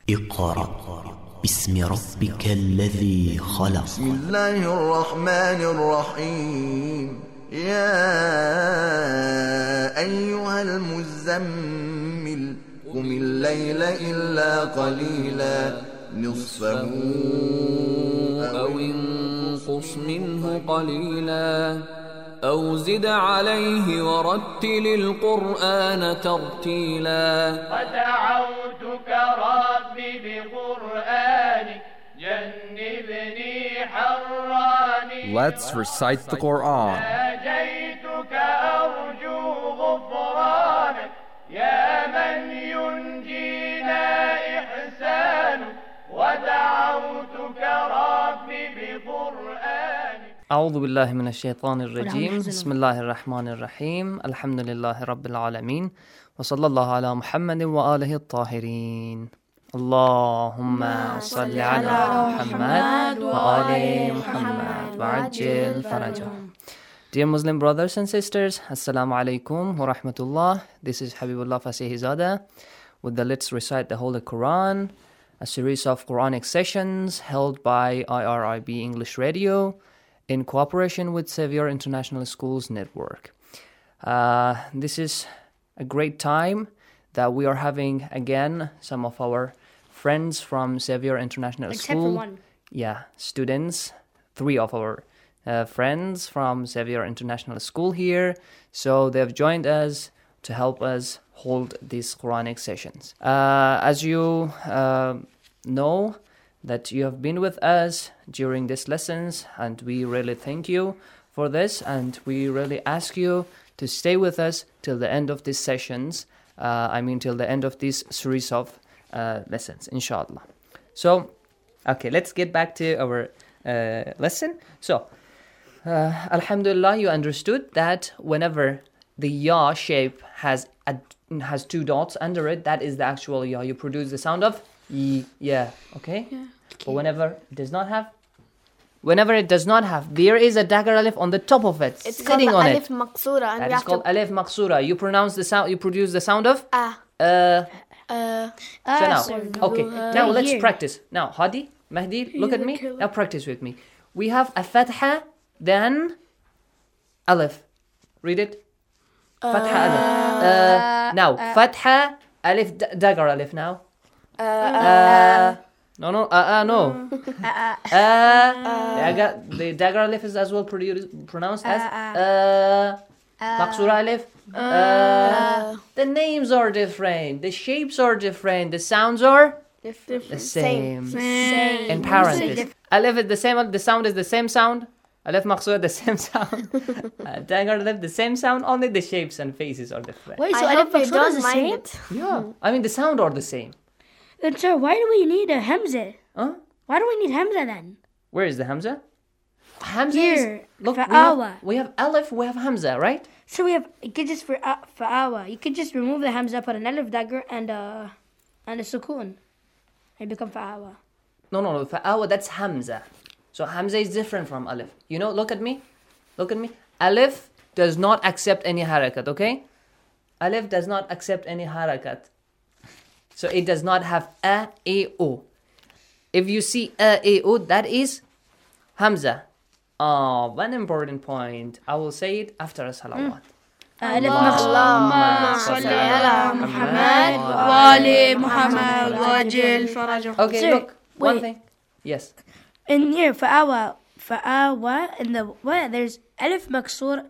اقرأ باسم ربك الذي خلق. بسم الله الرحمن الرحيم. يا أيها المزمل قم الليل إلا قليلا نصفه أو انقص منه قليلا أو زد عليه ورتل القرآن ترتيلا. ودعوتك ربي بقرآنك جنبني حراني. Let's recite the Quran. ناجيتك أرجو غفرانك يا من ينجينا إحسانك. ودعوتك ربي بقرآنك. أعوذ بالله من الشيطان الرجيم. بسم الله الرحمن الرحيم. الحمد لله رب العالمين وصلى الله على محمد وآله الطاهرين. اللهم صل على محمد وآل محمد وعجل فرجهم. Dear Muslim brothers and sisters, Assalamu alaikum wa rahmatullah. This is Habibullah Fasihizadeh with the Let's Recite the Holy Quran, a series of Quranic sessions held by IRIB English Radio in cooperation with Xavier International Schools Network. This is a great time that we are having again some of our friends from Xavier International School. Except for one. Yeah, students, 3 of our friends from Xavier International School here. So they have joined us to help us hold these Quranic sessions. As you know, that you have been with us during these lessons, and we really thank you for this, and we really ask you to stay with us till the end of these sessions, till the end of this series of lessons, inshallah. So, okay, let's get back to our lesson. So, alhamdulillah, you understood that whenever the ya shape has 2 dots under it, that is the actual ya. You produce the sound of yeah, okay? Yeah. But whenever it does not have, there is a dagger alif on the top of it, It's sitting on alif it. Maksura, and That is called alif maksura. You pronounce the sound. You produce the sound of So now, okay. Now let's practice. Now, Hadi, Mahdi, look at me. Now practice with me. We have a fatha, then alif. Read it. Fatha alif. Now, fatha alif dagger alif. Now. No. The dagger alif is as well pronounced as Maksura alif. The names are different. The shapes are different. The sounds are the same. In parentheses. Alif is the same. The sound is the same sound. Alif Maksura, the same sound. Dagger alif, the same sound. Only the shapes and faces are different. Wait, so Alif Maksura is the same? Yeah. I mean, the sound are the same. Then, sir, why do we need a Hamza? Huh? Why do we need Hamza then? Where is the Hamza? Hamza Here, is... Look, we have Alif, we have Hamza, right? So we have, you could just, for Awa, you could just remove the Hamza, put an Alif dagger and a Sukoon. And become Fa'awa. No, Fa'awa, that's Hamza. So Hamza is different from Alif. You know, look at me. Alif does not accept any harakat, okay? Alif does not accept any harakat. So it does not have a, o. If you see a, o, that is Hamza. One important point. I will say it after a salawat. Allahumma salli ala Muhammad wa ali Muhammad wa ajil farajahum. Okay, Sir, look. One wait. thing. Yes. In here, Fa'awa, in the, there's Alif Maksura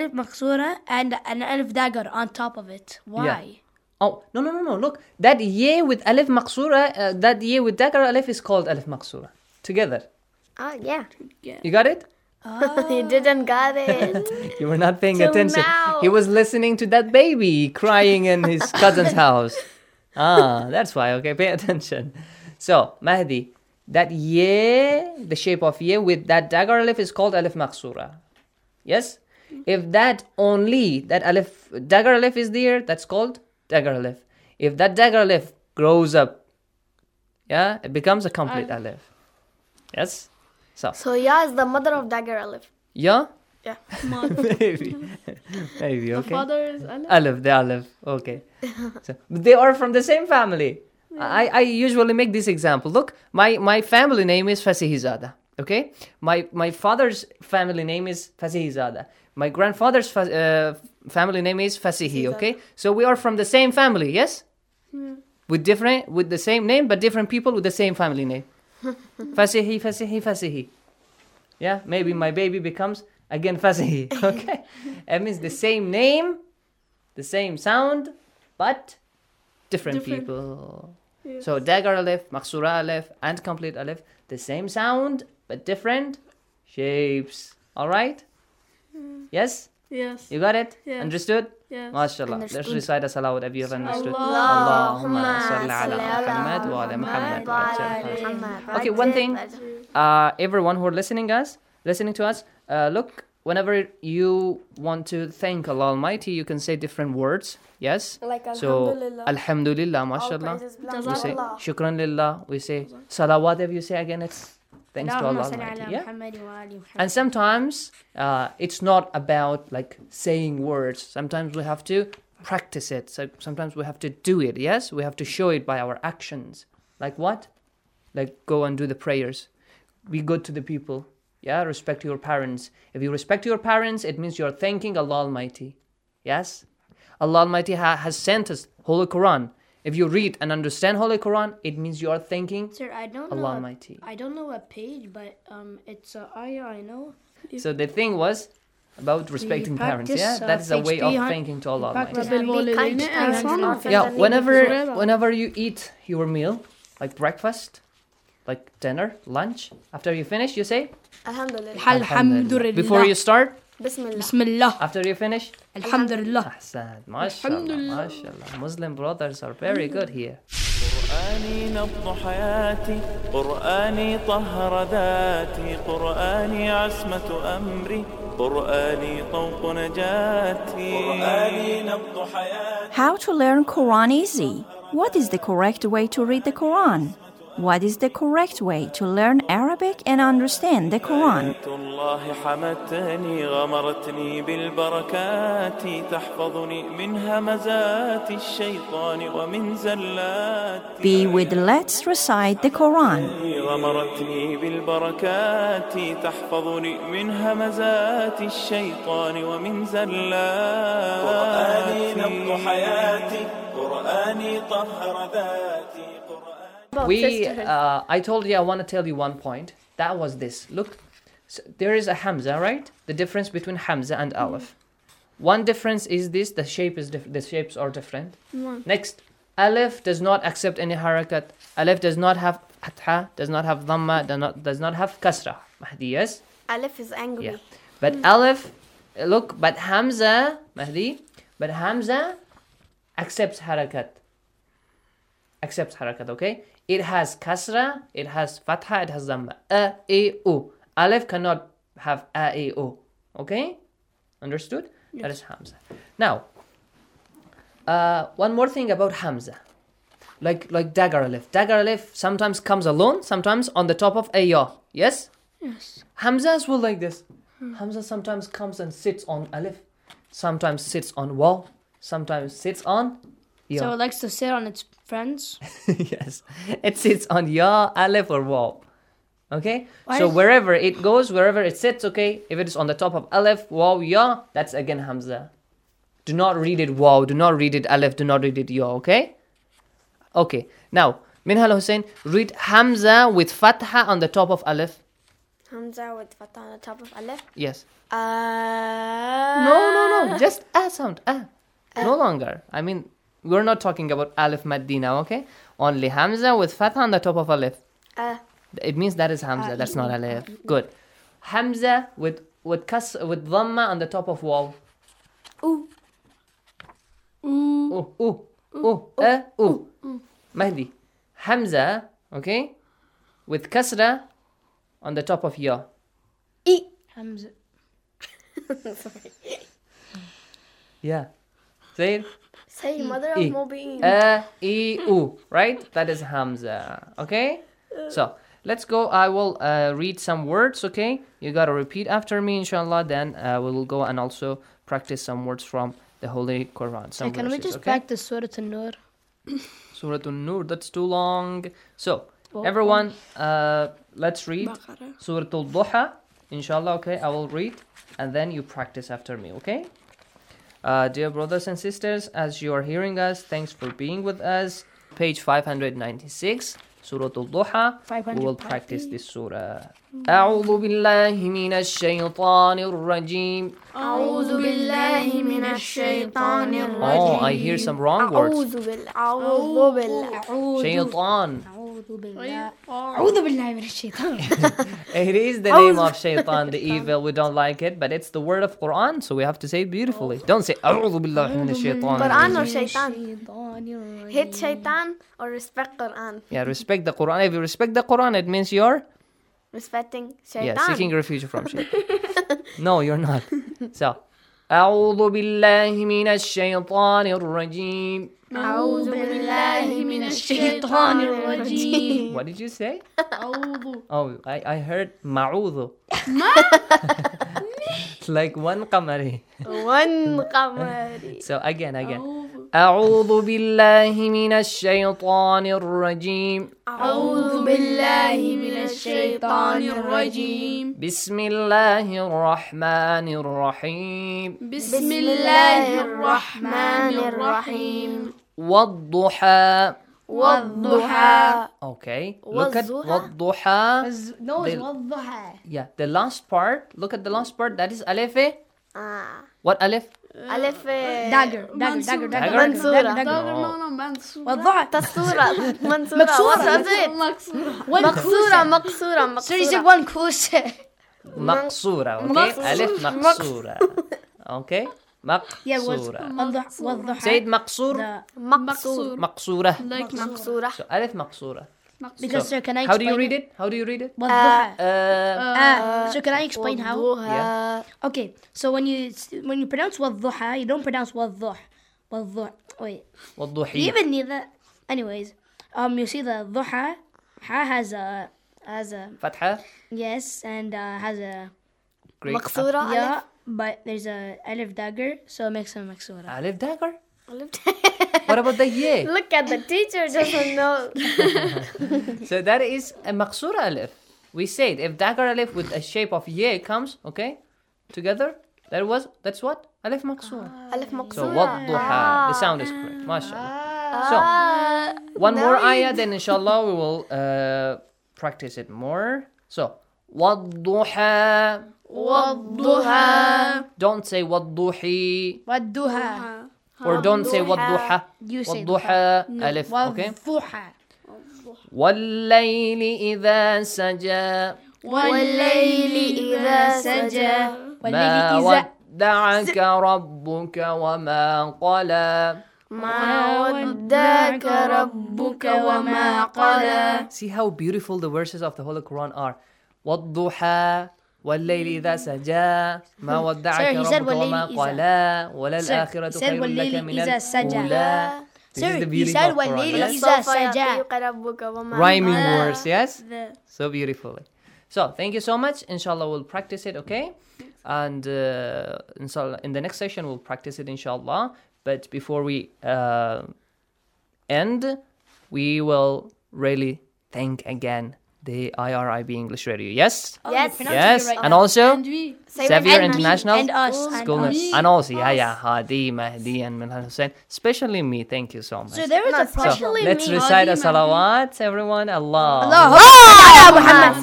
and an Alif dagger on top of it. Why? Yeah. Oh, no. Look, that ye with alif maksura, that ye with dagger alif is called alif maksura. Together. Yeah. You got it? You didn't got it. You were not paying Till attention. now. He was listening to that baby crying in his cousin's house. That's why. Okay, pay attention. So, Mahdi, that ye, the shape of ye with that dagger alif is called alif maksura. Yes? If that alif, dagger alif is there, that's called dagger alif. If that dagger alif grows up, yeah, it becomes a complete alif. Yes? So ya is the mother of dagger alif. Yeah? Yeah. Maybe, okay. Father is alif. Alif, the alif. Okay. So, they are from the same family. I usually make this example. Look, my family name is Fasihizada. Okay, my father's family name is Fasihizada. My grandfather's family name is Fasihi. Okay, so we are from the same family. Yes, with the same name, but different people with the same family name. Fasihi, Fasihi, Fasihi. Yeah, maybe my baby becomes again Fasihi. Okay, it means the same name, the same sound, but different people. Yes. So dagger alif, maksura alif, and complete alif, the same sound but different shapes. All right? Yes? Yes. You got it? Yes. Understood? Yes. MashaAllah. Let's Understood. recite a salawat if you have understood. Allahumma Allahumma salli ala Muhammad wa ala Muhammad. Muhammad. Okay, one thing, everyone who are listening to us, look, whenever you want to thank Allah Almighty, you can say different words. Yes? Like So, Alhamdulillah. Alhamdulillah, All mashallah. praises belong We to say Allah. Shukran Lillah. We say Salawat if you say again, it's thanks to Allah اللهم صل Almighty. على Yeah? محمد وآل محمد. And sometimes it's not about like saying words. Sometimes we have to practice it. So sometimes we have to do it. Yes? We have to show it by our actions. Like what? Like go and do the prayers. Be good to the people. Yeah? Respect your parents. If you respect your parents, it means you're thanking Allah Almighty. Yes? Allah Almighty has sent us Holy Quran. If you read and understand Holy Quran, it means you are thanking Sir, I don't Allah know. Almighty. I don't know what page, but it's ayah. I know. So the thing was about respecting parents. Yeah, practice, that is a page way of 300 thanking to Allah Almighty. practice بالوالدين إحسانا. Yeah, whenever you eat your meal, like breakfast, like dinner, lunch, after you finish, you say Alhamdulillah. الحمد لله. Before you start, Bismillah. بسم الله. after you finish, الحمد لله. Ahsan, mashallah, mashallah. Muslim brothers are very good here. قرآني نبض حياتي قرآني طهر ذاتي قرآني عصمة أمري قرآني طوق نجاتي قرآني نبض حياتي. How to learn Quran easy? What is the correct way to read the Quran? What is the correct way to learn Arabic and understand the Quran? آيات الله حمتني غمرتني بالبركات تحفظني من همزات الشيطان ومن زلات. Be with Let's Recite the Quran. غمرتني بالبركات تحفظني من همزات الشيطان ومن زلات. قرآني نبض حياتي قرآني طهر ذاتي. I told you I want to tell you one point. That was this. Look, so there is a Hamza, right? The difference between Hamza and Aleph. One difference is this: the shapes are different. Next, Aleph does not accept any harakat. Aleph does not have fatha, does not have dhamma, does not have kasra. Mahdi, yes? Alif is angry. Yeah. But Aleph, look, but Hamza, Mahdi, but Hamza accepts harakat. Accepts harakat, okay? It has kasra, it has fatha, it has dhamma. A, E, U. Aleph cannot have A, E, U. Okay? Understood? Yes. That is Hamza. Now, one more thing about Hamza. Like dagger Aleph. Dagger Aleph sometimes comes alone, sometimes on the top of a ya. Yes? Yes. Hamza as well like this. Hamza sometimes comes and sits on Aleph. Sometimes sits on waw. Sometimes sits on ya. So it likes to sit on its friends. Yes, it sits on ya, Aleph, or waw. Okay, Why so is- wherever it goes, wherever it sits, okay, if it is on the top of Aleph, waw, ya, that's again Hamza. Do not read it waw, do not read it Aleph, do not read it ya, okay? Okay, now, Minhal Hussein, read Hamza with Fatha on the top of Aleph. Hamza with fatah on the top of Alif. Yes. No, just sound, no longer. I mean, we're not talking about Aleph Maddi now, okay? Only Hamza with Fatha on the top of Aleph. It means that is Hamza, that's not Aleph. Good. Hamza with Dhamma on the top of Waw. Ooh. Ooh. Mahdi. Hamza, okay? With Kasra on the top of Ya. Hamza. Yeah. Say it. Say mother of E. Mubin. U. Right? That is Hamza. Okay? So, let's go. I will read some words, okay? You gotta repeat after me, inshallah. Then we will go and also practice some words from the Holy Quran. Some Can we verses, just okay? practice Surah An-Nur? Surah An-Nur, that's too long. So, everyone, let's read Surah Al-Duha. Inshallah, okay, I will read. And then you practice after me, okay? Dear brothers and sisters, as you are hearing us, thanks for being with us. Page 596, Surah Al-Duha. We will practice this surah. أعوذ بالله من الشيطان الرجيم. أعوذ بالله من الشيطان الرجيم. Oh, I hear some wrong words. أعوذ بالله. Shaytan. أعوذ بالله من الشيطان. It is the name of Shaytan, the evil. We don't like it, but it's the word of Quran, so we have to say it beautifully. Don't say أعوذ بالله من الشيطان. Quran or Shaitan? Hate Shaitan or respect Quran? Yeah, respect the Quran. If you respect the Quran, it means you're Respecting Shaitan. seeking refuge from Shaitan. No, you're not. So, أعوذ بالله من الشيطان الرجيم. أعوذ بالله من الشيطان الرجيم. What did you say? Oh, I heard معوذ. Like one qamari. One qamari. So again. أعوذ بالله من الشيطان الرجيم. أعوذ بالله من الشيطان الرجيم. بسم الله الرحمن الرحيم. بسم الله الرحمن الرحيم. والضحى. والضحى. Okay. Look at والضحى. No, it's والضحى. Yeah, the last part. Look at the last part. That is alif. What alif? ألف dagger. منصورة. والضحى. تصورة. منصورة. مقصورة. So you said one closer. مقصورة. Okay. ألف مقصورة. Okay. مقصورة. والضحى. Say it مقصور. مقصورة. Like مقصورة. So ألف مقصورة. Because sir, can I how explain? do you read it? How do you read it? والضحى. So can I explain how? Yeah. Okay, so when you pronounce والضحى, you don't pronounce والضح. Wait. والضحى. You even need that. Anyways, you see the ضحى has a فتحة. yes, and has a Great. مقصورة. yeah, but there's a alif dagger, so it makes a maksura. Alif dagger. What about the ye? Look at the teacher doesn't know. So that is a maksura alif. We said if dagger alif with a shape of ye comes, okay, together, that's what? Alif maksura. ألف So مقصورة. wadduha. The sound is correct. MashaAllah. So one more ayah, then inshallah we will practice it more. So wadduha. والضحى. Don't say wadduhi. والضحى. Or don't say wadduha. You say wadduha alif. Okay. والضحى. والليل إذا سجى. والليل إذا سجى. ما ودعك ربك وما قلى. ما ودعك ربك وما قلى. See how beautiful the verses of the Holy Quran are. والضحى والليل إذا سجى ما ودعك ربك وما قلى وللآخرة خير لك من الأولى. This is the beauty of Quran. Yes? Rhyming words, yes? So beautifully. So thank you so much. Inshallah we'll practice it, okay? And inshallah in the next session we'll practice it inshallah. But before we end, we will really thank again the IRIB English Radio. Yes? Yes. Yes. Right and also and we Xavier International and us School. And also, yeah, Hadi, Mahdi, and Minhal Hussain. Especially me. Thank you so much. So there was a So, problem. let's recite a salawat, everyone. Allah. Muhammad.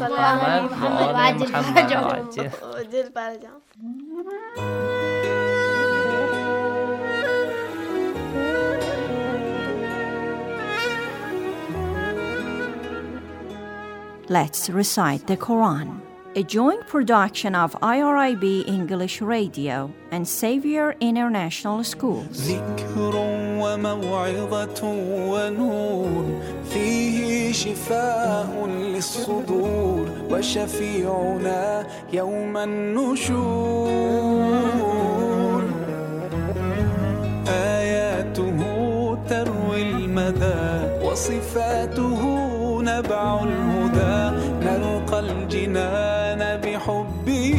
Let's recite the Quran. A joint production of IRIB English Radio and Xavier International Schools. ذكر وموعظة ونور فيه شفاء للصدور وشفيعنا يوم النشور آياته تروي المدى وصفاته نبع الهدى نلقى الجنان بحبه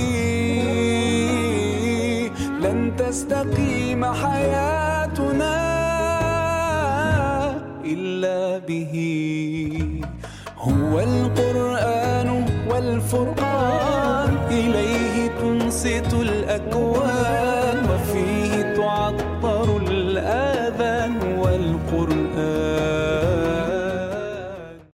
لن تستقيم حياتنا إلا إلا به. هو القرآن والفرقان إليه تنصت الأكوان وفيه تعطر الآذان والقرآن